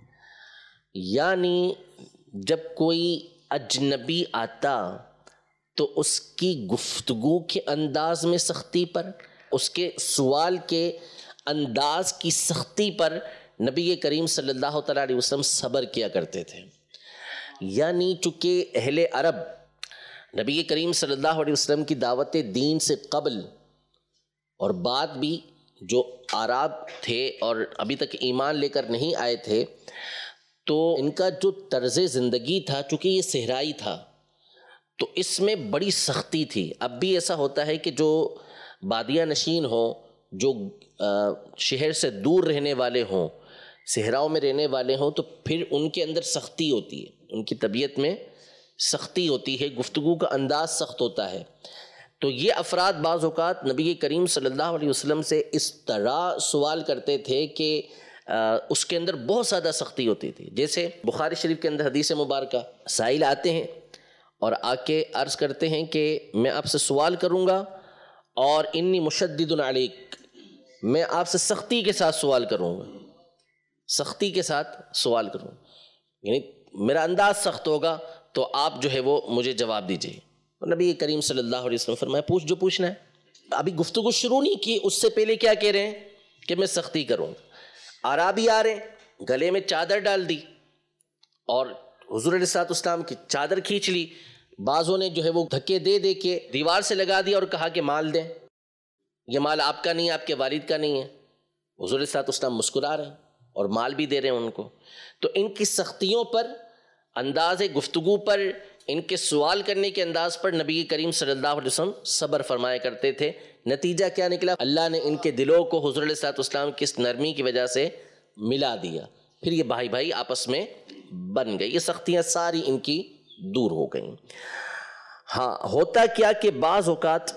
یعنی جب کوئی اجنبی آتا تو اس کی گفتگو کے انداز میں سختی پر، اس کے سوال کے انداز کی سختی پر نبی کریم صلی اللہ تعالیٰ علیہ وسلم صبر کیا کرتے تھے۔ یعنی چونکہ اہل عرب نبی کریم صلی اللہ علیہ وسلم کی دعوت دین سے قبل اور بعد بھی جو عرب تھے اور ابھی تک ایمان لے کر نہیں آئے تھے، تو ان کا جو طرز زندگی تھا چونکہ یہ صحرائی تھا تو اس میں بڑی سختی تھی۔ اب بھی ایسا ہوتا ہے کہ جو بادیہ نشین ہوں، جو شہر سے دور رہنے والے ہوں، صحراؤں میں رہنے والے ہوں، تو پھر ان کے اندر سختی ہوتی ہے، ان کی طبیعت میں سختی ہوتی ہے، گفتگو کا انداز سخت ہوتا ہے۔ تو یہ افراد بعض اوقات نبی کریم صلی اللہ علیہ وسلم سے اس طرح سوال کرتے تھے کہ اس کے اندر بہت زیادہ سختی ہوتی تھی۔ جیسے بخاری شریف کے اندر حدیث مبارکہ، سائل آتے ہیں اور آ کے عرض کرتے ہیں کہ میں آپ سے سوال کروں گا اور انی مشدد علیک، میں آپ سے سختی کے ساتھ سوال کروں گا، سختی کے ساتھ سوال کروں گا، یعنی میرا انداز سخت ہوگا تو آپ جو ہے وہ مجھے جواب دیجیے۔ نبی کریم صلی اللہ علیہ وسلم فرمایا پوچھ جو پوچھنا ہے۔ ابھی گفتگو شروع نہیں کی، اس سے پہلے کیا کہہ رہے ہیں کہ میں سختی کروں گا۔ عرابی آ رہے ہیں، گلے میں چادر ڈال دی اور حضور علیہ الصلوۃ والسلام کی چادر کھینچ لی، بعضوں نے جو ہے وہ دھکے دے دے کے دیوار سے لگا دیا اور کہا کہ مال دیں، یہ مال آپ کا نہیں، آپ کے والد کا نہیں ہے۔ حضور علیہ الصلوۃ والسلام مسکرا رہے ہیں اور مال بھی دے رہے ہیں ان کو۔ تو ان کی سختیوں پر، انداز گفتگو پر ان کے سوال کرنے کے انداز پر نبی کریم صلی اللہ علیہ وسلم صبر فرمایا کرتے تھے۔ نتیجہ کیا نکلا؟ اللہ نے ان کے دلوں کو حضور علیہ الصلوۃ والسلام کی اس نرمی کی وجہ سے ملا دیا، پھر یہ بھائی بھائی آپس میں بن گئے، یہ سختیاں ساری ان کی دور ہو گئیں۔ ہاں، ہوتا کیا کہ بعض اوقات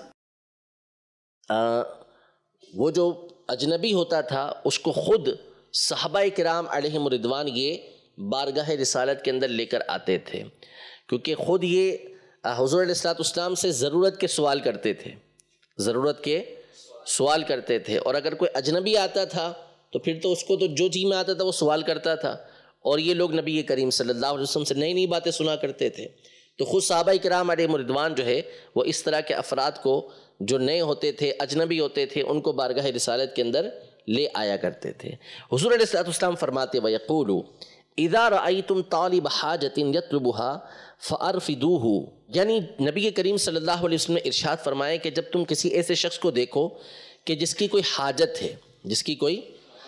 وہ جو اجنبی ہوتا تھا اس کو خود صحابہ کرام علیہم رضوان یہ بارگاہ رسالت کے اندر لے کر آتے تھے، کیونکہ خود یہ حضور علیہ الصلوۃ والسلام سے ضرورت کے سوال کرتے تھے، ضرورت کے سوال کرتے تھے، اور اگر کوئی اجنبی آتا تھا تو پھر تو اس کو تو جو جی میں آتا تھا وہ سوال کرتا تھا، اور یہ لوگ نبی کریم صلی اللہ علیہ وسلم سے نئی نئی باتیں سنا کرتے تھے۔ تو خود صحابہ کرام علیہم رضوان جو ہے وہ اس طرح کے افراد کو جو نئے ہوتے تھے، اجنبی ہوتے تھے، ان کو بارگاہ رسالت کے اندر لے آیا کرتے تھے۔ حضور علیہ الصلوۃ والسلام فرماتے وَيَقُولُ اِذَا رَأَيْتُمْ طَالِبَ حَاجَةٍ يَطْلُبُهَا فَأَرْفِدُوهُ، یعنی نبی کریم صلی اللہ علیہ وسلم نے ارشاد فرمایا کہ جب تم کسی ایسے شخص کو دیکھو کہ جس کی کوئی حاجت ہے، جس کی کوئی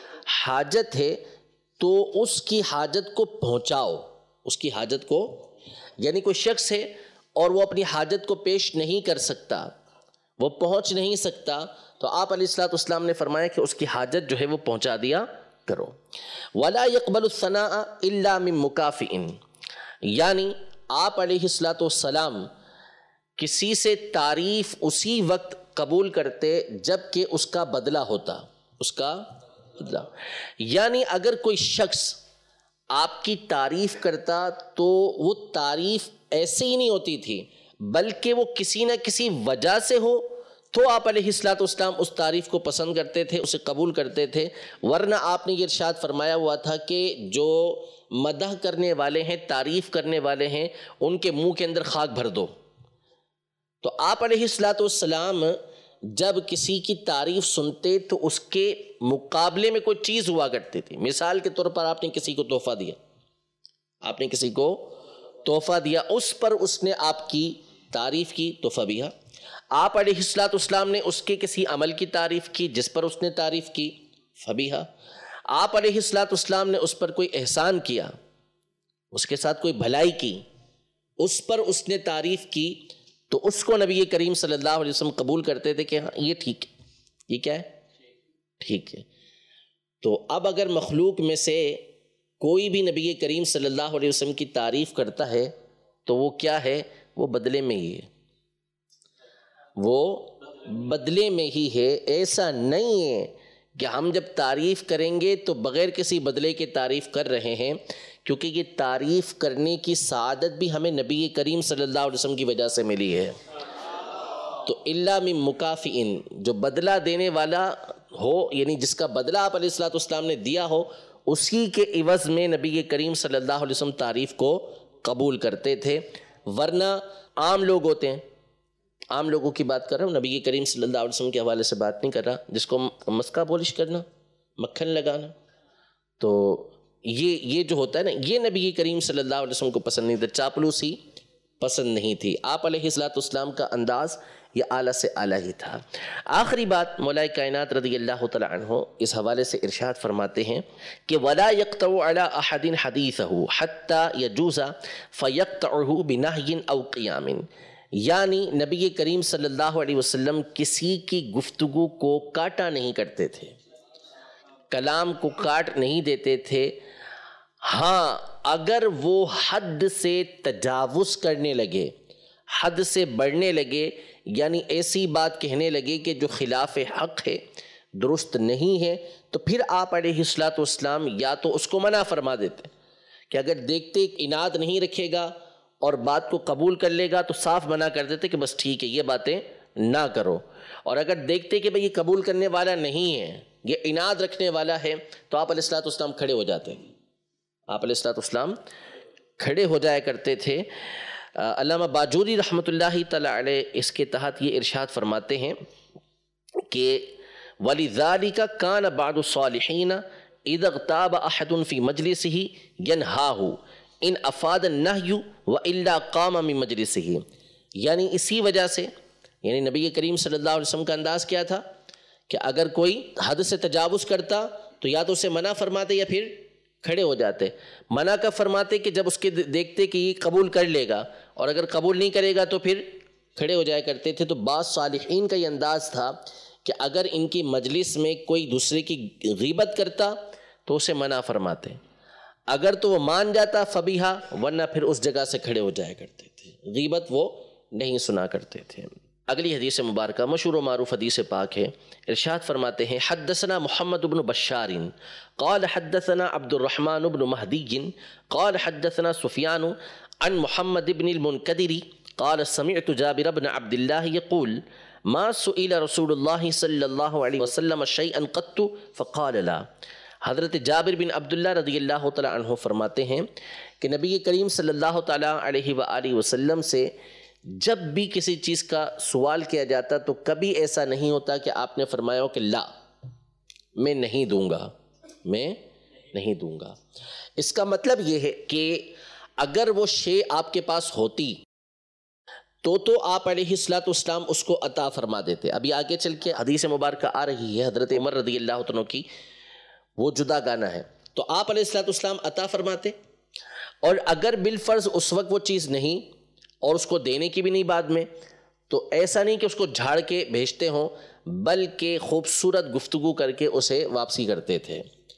حاجت ہے، تو اس کی حاجت کو پہنچاؤ، اس کی حاجت کو، یعنی کوئی شخص ہے اور وہ اپنی حاجت کو پیش نہیں کر سکتا، وہ پہنچ نہیں سکتا، تو آپ علیہ الصلوۃ والسلام نے فرمایا کہ اس کی حاجت جو ہے وہ پہنچا دیا کرو۔ وَلَا يَقْبَلُ الثَّنَاءَ إِلَّا مِن مُكَافِئٍ، یعنی آپ علیہ الصلوۃ والسلام کسی سے تعریف اسی وقت قبول کرتے جب کہ اس کا بدلہ ہوتا، اس کا بدلہ، یعنی اگر کوئی شخص آپ کی تعریف کرتا تو وہ تعریف ایسے ہی نہیں ہوتی تھی، بلکہ وہ کسی نہ کسی وجہ سے ہو تو آپ علیہ الصلوۃ والسلام اس تعریف کو پسند کرتے تھے، اسے قبول کرتے تھے، ورنہ آپ نے یہ ارشاد فرمایا ہوا تھا کہ جو مدح کرنے والے ہیں، تعریف کرنے والے ہیں، ان کے منہ کے اندر خاک بھر دو۔ تو آپ علیہ الصلوۃ والسلام جب کسی کی تعریف سنتے تو اس کے مقابلے میں کوئی چیز ہوا کرتی تھی۔ مثال کے طور پر آپ نے کسی کو تحفہ دیا، آپ نے کسی کو تحفہ دیا، اس پر اس نے آپ کی تعریف کی تو فبیہا، آپ علیہ الصلوۃ والسلام نے اس کے کسی عمل کی تعریف کی جس پر اس نے تعریف کی فبیہا، آپ علیہ الصلوۃ والسلام نے اس پر کوئی احسان کیا، اس کے ساتھ کوئی بھلائی کی، اس پر اس نے تعریف کی، تو اس کو نبی کریم صلی اللہ علیہ وسلم قبول کرتے تھے کہ ہاں یہ ٹھیک ہے، یہ کیا ہے، ٹھیک ہے۔ تو اب اگر مخلوق میں سے کوئی بھی نبی کریم صلی اللہ علیہ وسلم کی تعریف کرتا ہے تو وہ کیا ہے، وہ بدلے میں ہی ہے، وہ بدلے میں ہی ہے۔ ایسا نہیں ہے کہ ہم جب تعریف کریں گے تو بغیر کسی بدلے کے تعریف کر رہے ہیں، کیونکہ یہ تعریف کرنے کی سعادت بھی ہمیں نبی کریم صلی اللہ علیہ وسلم کی وجہ سے ملی ہے۔ تو الا من مکافئن، جو بدلہ دینے والا ہو، یعنی جس کا بدلہ آپ علیہ الصلوۃ والسلام نے دیا ہو، اسی کے عوض میں نبی کریم صلی اللہ علیہ وسلم تعریف کو قبول کرتے تھے، ورنہ عام لوگ ہوتے ہیں، عام لوگوں کی بات کر رہا ہوں، نبی کریم صلی اللہ علیہ وسلم کے حوالے سے بات نہیں کر رہا، جس کو مسکا پولش کرنا، مکھن لگانا، تو یہ جو ہوتا ہے نا، یہ نبی کریم صلی اللہ علیہ وسلم کو پسند نہیں تھا، چاپلوسی پسند نہیں تھی۔ آپ علیہ الصلوۃ والسلام کا انداز یہ اعلیٰ سے اعلیٰ ہی تھا۔ آخری بات مولا کائنات رضی اللہ تعالی عنہ اس حوالے سے ارشاد فرماتے ہیں کہ وَلَا يَقْطَعُ عَلَىٰ أَحَدٍ حَدِيثَهُ حَتَّى يَجُوزَ فَيَقْطَعُهُ بِنَهْيٍ أَوْ قِيَامٍ، یعنی نبی کریم صلی اللہ علیہ وسلم کسی کی گفتگو کو کاٹا نہیں کرتے تھے، کلام کو کاٹ نہیں دیتے تھے، ہاں اگر وہ حد سے تجاوز کرنے لگے، حد سے بڑھنے لگے، یعنی ایسی بات کہنے لگے کہ جو خلاف حق ہے، درست نہیں ہے، تو پھر آپ علیہ الصلوۃ والسلام یا تو اس کو منع فرما دیتے کہ اگر دیکھتے عناد نہیں رکھے گا اور بات کو قبول کر لے گا تو صاف منع کر دیتے کہ بس ٹھیک ہے یہ باتیں نہ کرو، اور اگر دیکھتے کہ بھئی یہ قبول کرنے والا نہیں ہے، یہ عناد رکھنے والا ہے، تو آپ علیہ الصلوۃ والسلام کھڑے ہو جاتے، آپ علیہ الصلوۃ والسلام کھڑے ہو جایا کرتے تھے۔ علامہ باجوری رحمۃ اللہ تعالی علیہ اس کے تحت یہ ارشاد فرماتے ہیں کہ وَلِذَٰلِكَ كَانَ بَعْضُ الصَّالِحِينَ إِذَا اغْتَابَ أَحَدٌ فِي مَجْلِسِهِ يَنْهَاهُ إِنْ أَفَادَ النَّهْيُ وَإِلَّا قَامَ مِن مَجْلِسِهِ، یعنی اسی وجہ سے، یعنی نبی کریم صلی اللہ علیہ وسلم کا انداز کیا تھا کہ اگر کوئی حد سے تجاوز کرتا تو یا تو اسے منع فرماتے یا پھر کھڑے ہو جاتے. منع کا فرماتے کہ جب اس کے دیکھتے کہ یہ قبول کر لے گا، اور اگر قبول نہیں کرے گا تو پھر کھڑے ہو جایا کرتے تھے. تو بعض صالحین کا یہ انداز تھا کہ اگر ان کی مجلس میں کوئی دوسرے کی غیبت کرتا تو اسے منع فرماتے، اگر تو وہ مان جاتا فبیہا، ورنہ پھر اس جگہ سے کھڑے ہو جایا کرتے تھے، غیبت وہ نہیں سنا کرتے تھے. اگلی حدیث مبارکہ مشہور و معروف حدیث پاک ہے. ارشاد فرماتے ہیں حدثنا محمد بن بشار قال حدثنا عبد الرحمن بن مہدی قال حدثنا سفیان عن محمد بن المنکدر قال سمعت جابر بن عبد اللہ یقول ما سئل رسول اللہ صلی اللہ علیہ وسلم شیئا قط فقال لا. حضرت جابر بن عبداللہ رضی اللہ تعالی عنہ فرماتے ہیں کہ نبی کریم صلی اللہ تعالی علیہ وآلہ وسلم سے جب بھی کسی چیز کا سوال کیا جاتا تو کبھی ایسا نہیں ہوتا کہ آپ نے فرمایا ہو کہ لا، میں نہیں دوں گا، میں نہیں دوں گا. اس کا مطلب یہ ہے کہ اگر وہ شے آپ کے پاس ہوتی تو آپ علیہ الصلوۃ والسلام اس کو عطا فرما دیتے. ابھی آگے چل کے حدیث مبارکہ آ رہی ہے حضرت عمر رضی اللہ عنہ کی، وہ جدا گانا ہے، تو آپ علیہ الصلوۃ والسلام عطا فرماتے. اور اگر بالفرض اس وقت وہ چیز نہیں اور اس کو دینے کی بھی نہیں بعد میں، تو ایسا نہیں کہ اس کو جھاڑ کے بھیجتے ہوں، بلکہ خوبصورت گفتگو کر کے اسے واپسی کرتے تھے.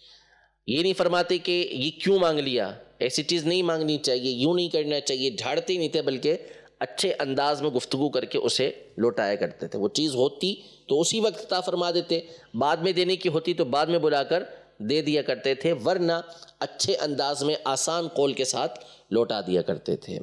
یہ نہیں فرماتے کہ یہ کیوں مانگ لیا، ایسی چیز نہیں مانگنی چاہیے، یوں نہیں کرنا چاہیے، جھاڑتے ہی نہیں تھے، بلکہ اچھے انداز میں گفتگو کر کے اسے لوٹایا کرتے تھے. وہ چیز ہوتی تو اسی وقت عطا فرما دیتے، بعد میں دینے کی ہوتی تو بعد میں بلا کر دے دیا کرتے تھے، ورنہ اچھے انداز میں آسان قول کے ساتھ لوٹا دیا کرتے تھے.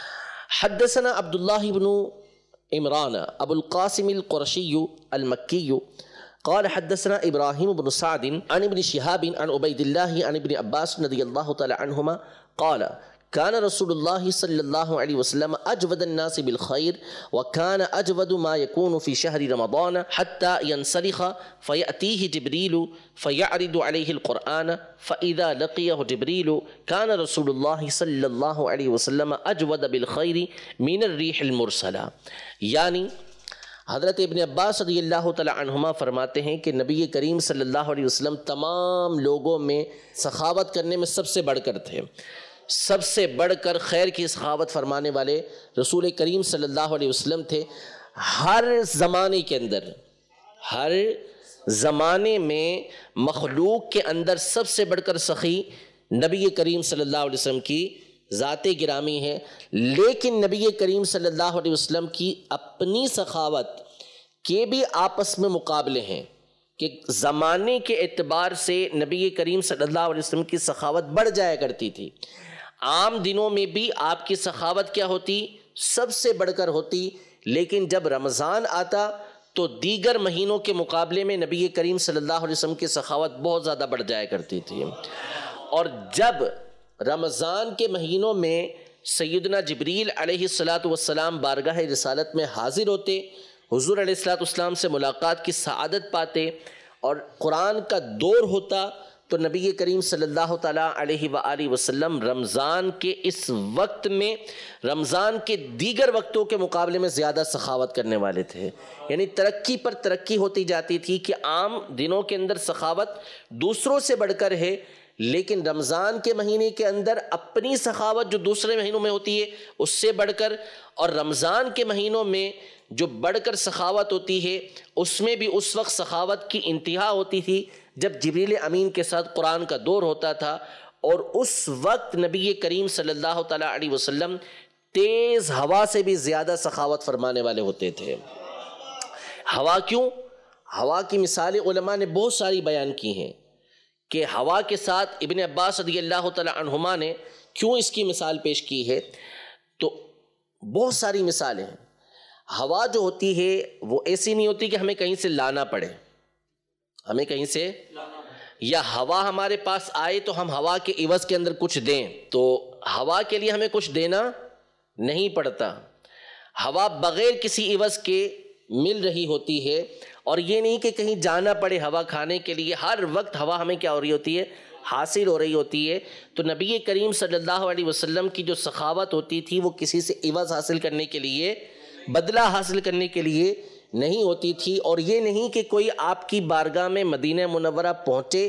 حدثنا عبداللہ بن عمران ابو القاسم القرشی المکی قال حدثنا ابراہیم بن سعد عن ابن شہاب عن عبید اللہ عن ابن عباس رضی اللہ تعالی عنہما قال كان رسول الله صلى الله عليه وسلم أجود الناس بالخير وكان أجود ما يكون في شهر رمضان حتى ينسلخ فيأتيه جبريل فيعرض عليه القرآن فإذا لقيه جبريل كان رسول الله صلى الله عليه وسلم أجود بالخير من الريح المرسلة. یعنی حضرت ابن عباس رضی اللہ تعالی عنہما فرماتے ہیں کہ نبی کریم صلی اللہ علیہ وسلم تمام لوگوں میں سخاوت کرنے میں سب سے بڑھ کر تھے، سب سے بڑھ کر خیر کی سخاوت فرمانے والے رسول کریم صلی اللہ علیہ وسلم تھے. ہر زمانے کے اندر، ہر زمانے میں مخلوق کے اندر سب سے بڑھ کر سخی نبی کریم صلی اللہ علیہ وسلم کی ذات گرامی ہے. لیکن نبی کریم صلی اللہ علیہ وسلم کی اپنی سخاوت کے بھی آپس میں مقابلے ہیں کہ زمانے کے اعتبار سے نبی کریم صلی اللہ علیہ وسلم کی سخاوت بڑھ جایا کرتی تھی. عام دنوں میں بھی آپ کی سخاوت کیا ہوتی؟ سب سے بڑھ کر ہوتی. لیکن جب رمضان آتا تو دیگر مہینوں کے مقابلے میں نبی کریم صلی اللہ علیہ وسلم کی سخاوت بہت زیادہ بڑھ جایا کرتی تھی. اور جب رمضان کے مہینوں میں سیدنا جبریل علیہ الصلاۃ والسلام بارگاہ رسالت میں حاضر ہوتے، حضور علیہ الصلاۃ والسلام سے ملاقات کی سعادت پاتے، اور قرآن کا دور ہوتا تو نبی کریم صلی اللہ تعالیٰ علیہ وآلہ وسلم رمضان کے اس وقت میں رمضان کے دیگر وقتوں کے مقابلے میں زیادہ سخاوت کرنے والے تھے. یعنی ترقی پر ترقی ہوتی جاتی تھی کہ عام دنوں کے اندر سخاوت دوسروں سے بڑھ کر ہے، لیکن رمضان کے مہینے کے اندر اپنی سخاوت جو دوسرے مہینوں میں ہوتی ہے اس سے بڑھ کر، اور رمضان کے مہینوں میں جو بڑھ کر سخاوت ہوتی ہے اس میں بھی اس وقت سخاوت کی انتہا ہوتی تھی جب جبریل امین کے ساتھ قرآن کا دور ہوتا تھا. اور اس وقت نبی کریم صلی اللہ تعالیٰ علیہ وسلم تیز ہوا سے بھی زیادہ سخاوت فرمانے والے ہوتے تھے. ہوا کیوں؟ ہوا کی مثالیں علماء نے بہت ساری بیان کی ہیں کہ ہوا کے ساتھ ابن عباس رضی اللہ تعالیٰ عنہما نے کیوں اس کی مثال پیش کی ہے. تو بہت ساری مثالیں ہیں. ہوا جو ہوتی ہے وہ ایسی نہیں ہوتی کہ ہمیں کہیں سے لانا پڑے، ہمیں کہیں سے یا ہوا ہمارے پاس آئے تو ہم ہوا کے عوض کے اندر کچھ دیں. تو ہوا کے لیے ہمیں کچھ دینا نہیں پڑتا، ہوا بغیر کسی عوض کے مل رہی ہوتی ہے. اور یہ نہیں کہ کہیں جانا پڑے ہوا کھانے کے لیے، ہر وقت ہوا ہمیں کیا ہو رہی ہوتی ہے؟ حاصل ہو رہی ہوتی ہے. تو نبی کریم صلی اللہ علیہ وسلم کی جو سخاوت ہوتی تھی وہ کسی سے عوض حاصل کرنے کے لیے، بدلہ حاصل کرنے کے لیے نہیں ہوتی تھی. اور یہ نہیں کہ کوئی آپ کی بارگاہ میں مدینہ منورہ پہنچے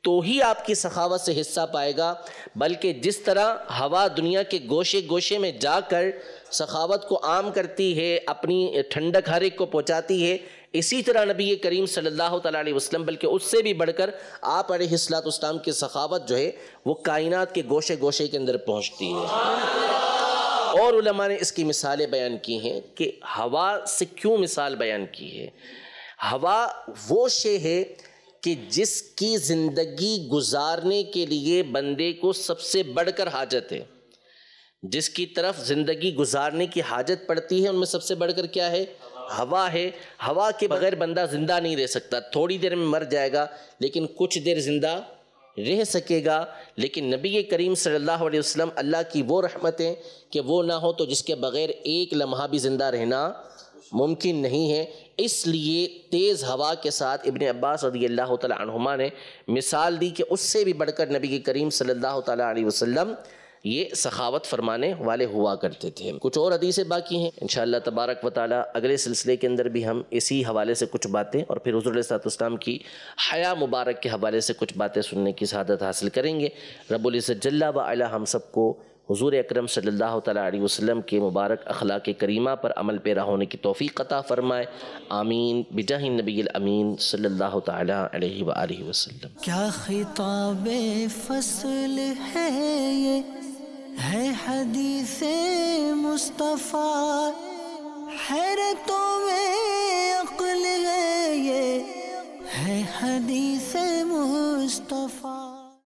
تو ہی آپ کی سخاوت سے حصہ پائے گا، بلکہ جس طرح ہوا دنیا کے گوشے گوشے میں جا کر سخاوت کو عام کرتی ہے، اپنی ٹھنڈک ہر ایک کو پہنچاتی ہے، اسی طرح نبی کریم صلی اللہ تعالیٰ علیہ وسلم بلکہ اس سے بھی بڑھ کر آپ علیہ السلام کی سخاوت جو ہے وہ کائنات کے گوشے گوشے کے اندر پہنچتی ہے۔ اور علماء نے اس کی مثالیں بیان کی ہیں کہ ہوا سے کیوں مثال بیان کی ہے۔ ہوا وہ شے ہے کہ جس کی زندگی گزارنے کے لیے بندے کو سب سے بڑھ کر حاجت ہے، جس کی طرف زندگی گزارنے کی حاجت پڑتی ہے، ان میں سب سے بڑھ کر کیا ہے؟ ہوا ہے۔ ہوا کے بغیر بندہ زندہ نہیں رہ سکتا، تھوڑی دیر میں مر جائے گا لیکن کچھ دیر زندہ رہ سکے گا۔ لیکن نبی کریم صلی اللہ علیہ وسلم اللہ کی وہ رحمت ہے کہ وہ نہ ہو تو جس کے بغیر ایک لمحہ بھی زندہ رہنا ممکن نہیں ہے۔ اس لیے تیز ہوا کے ساتھ ابن عباس رضی اللہ تعالی عنہما نے مثال دی کہ اس سے بھی بڑھ کر نبی کریم صلی اللہ تعالی علیہ وسلم یہ سخاوت فرمانے والے ہوا کرتے تھے۔ کچھ اور حدیثیں باقی ہیں، انشاءاللہ تبارک و تعالی اگلے سلسلے کے اندر بھی ہم اسی حوالے سے کچھ باتیں اور پھر حضور علیہ السلام کی حیا مبارک کے حوالے سے کچھ باتیں سننے کی سعادت حاصل کریں گے۔ رب العزت جل و علا ہم سب کو حضور اکرم صلی اللہ تعالیٰ علیہ وسلم کے مبارک اخلاق کریمہ پر عمل پیرا ہونے کی توفیق عطا فرمائے، آمین بجاہ النبی الامین صلی اللہ تعالیٰ علیہ وآلہ وسلم۔ کیا خطاب فصل ہے یہ ہے حدیث مصطفیٰ، حیرتوں میں